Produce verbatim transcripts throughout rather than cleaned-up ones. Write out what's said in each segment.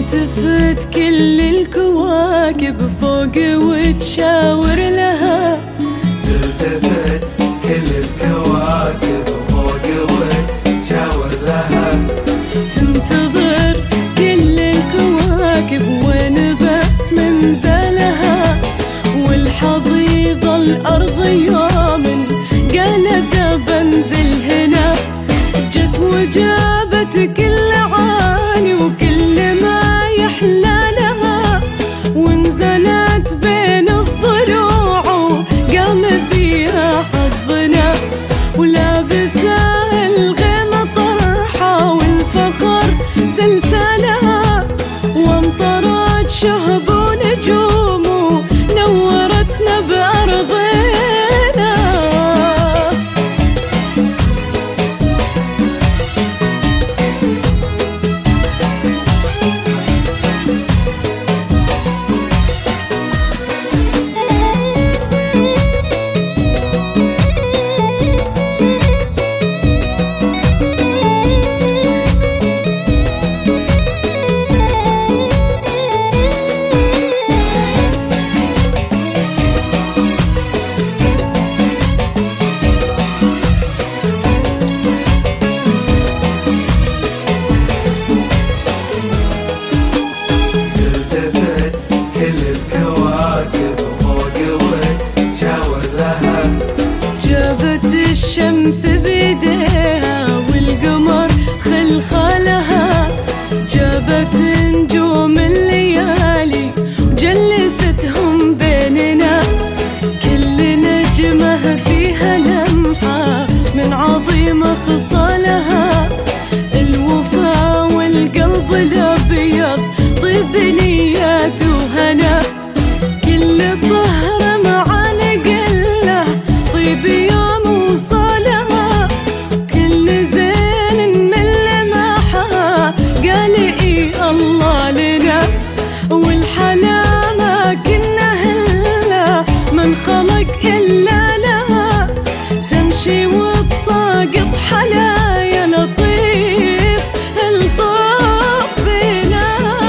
تلتفت كل الكواكب فوق وتشاور لها، تلتفت كل الكواكب فوق وتشاور لها، تنتظر كل الكواكب وين بس منزلها، والحضيض الأرض يوم قالت بنزل هنا، جت وجابت كل عالي وكل ما يحلى لها، ونزلت بين الضلوع وقام فيها حظنا، ولابسة الغيم طرحة والفخر سلسلها، وامطرت شهب ونجوم ونورتنا بأرضنا. الشمس بيديها والقمر خلخالها، جابت نجوم الليالي وجلستهم بيننا، كل نجمة فيها لمحة من عظيم خصالها، الوفا والقلب الأبيض طيب نيات وهنا، كل طهر مع نقله طيب يوم وصالها، كل زين من لمحها قال إي الله لنا، والحلا ما كنا هلا من خلق إلا لها، تمشي وتساقط حلايا لطيف الطف بنا.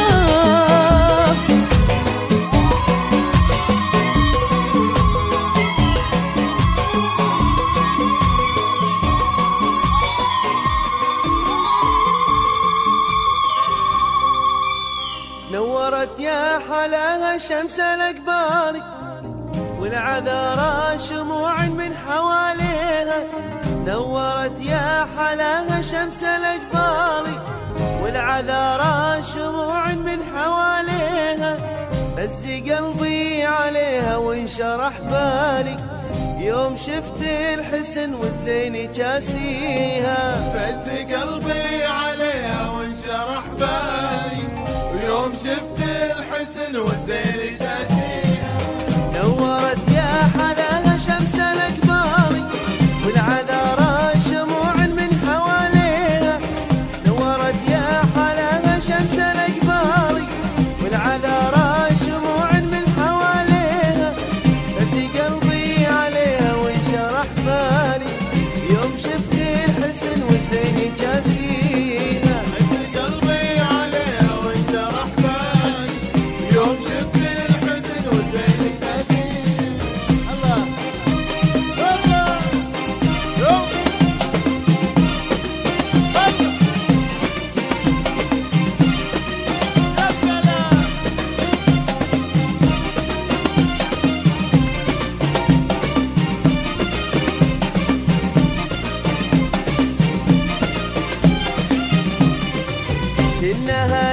نورت يا حلاها شمس الأقبار، والعذارى شموع من حواليها، نورت يا حلاها شمس الأقبار، والعذارى شموع من حواليها، هز قلبي عليها وانشرح بالي، يوم شفت الحسن والزين جاسيها، هز قلبي عليها وانشرح بالي، ويوم شفت الحسن والزين جاسيها، نورت يا حلاها شمس الأقمار، والعذارى شموع من حواليها، نورت يا حلاها شمس الأقمار، والعذارى شموع من حواليها، هز قلبي عليها وانشرح بالي، يوم شفت الحسن والزين جاسيها، هز قلبي عليها وانشرح بالي، يوم شفت الحسن والزين جاسيها. الله الله يوم الله يا سلام. إنها